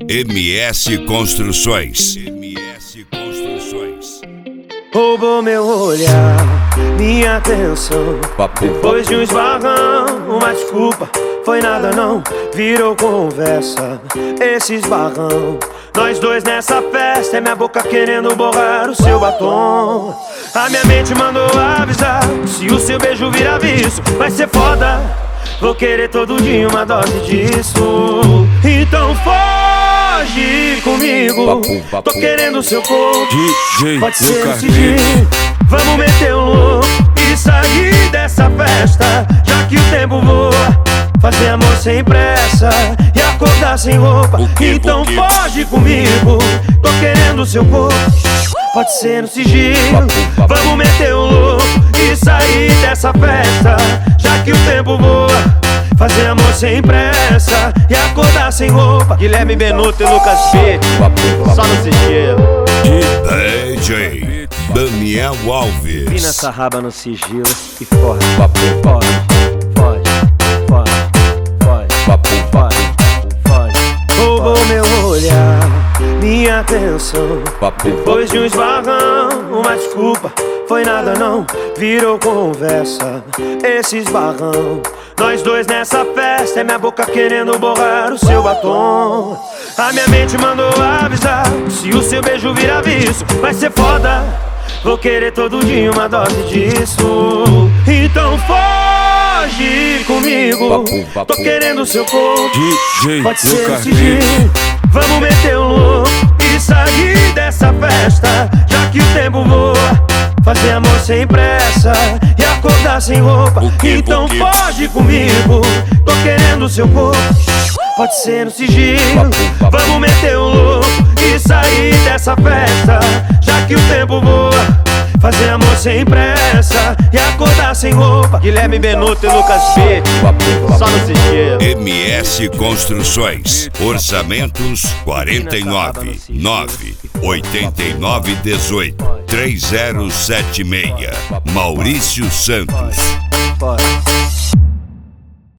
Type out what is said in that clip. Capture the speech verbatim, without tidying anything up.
M S Construções. M S Construções. Roubou meu olhar, minha atenção. Depois de um esbarrão, uma desculpa, foi nada não, virou conversa. Esse esbarrão, nós dois nessa festa, é minha boca querendo borrar o seu batom. A minha mente mandou avisar, se o seu beijo virar vício, vai ser foda. Vou querer todo dia uma dose disso. Então foge comigo, tô querendo seu corpo. Pode ser esse dia, vamos meter um louco e sair dessa festa, já que o tempo voa. Fazer amor sem pressa e acordar sem roupa. Então foge comigo, tô querendo seu corpo. Pode ser no sigilo, vamos meter um louco e sair dessa festa, já que o tempo voa. Fazer amor sem pressa e acordar sem roupa. Guilherme Benuto e Lucas B, só no sigilo. D J Daniel Alves. Pina essa raba no sigilo e foge, foge, foge, foge, foge, foge, foge. Roubou meu olhar, minha atenção. Depois de um esbarrão, uma desculpa, foi nada não, virou conversa. Esse esbarrão, nós dois nessa festa, é minha boca querendo borrar o seu batom. A minha mente mandou avisar, se o seu beijo virar vício, vai ser foda. Vou querer todo dia uma dose disso. Então foge comigo, tô querendo seu corpo. Pode ser esse dia, vamos meter um louco e sair dessa festa, já que o tempo voa. Fazer amor sem pressa e acordar sem roupa. Então foge comigo, tô querendo seu corpo. Pode ser no sigilo, vamos meter um louco e sair dessa festa, já que o tempo voa. Fazer amor sem pressa e acordar sem roupa. Guilherme Benuto e Lucas B, só no sigilo. M S Construções. Orçamentos quarenta e nove, nove, oitenta e nove, dezoito, trinta e sete seis. Maurício Santos. Bora.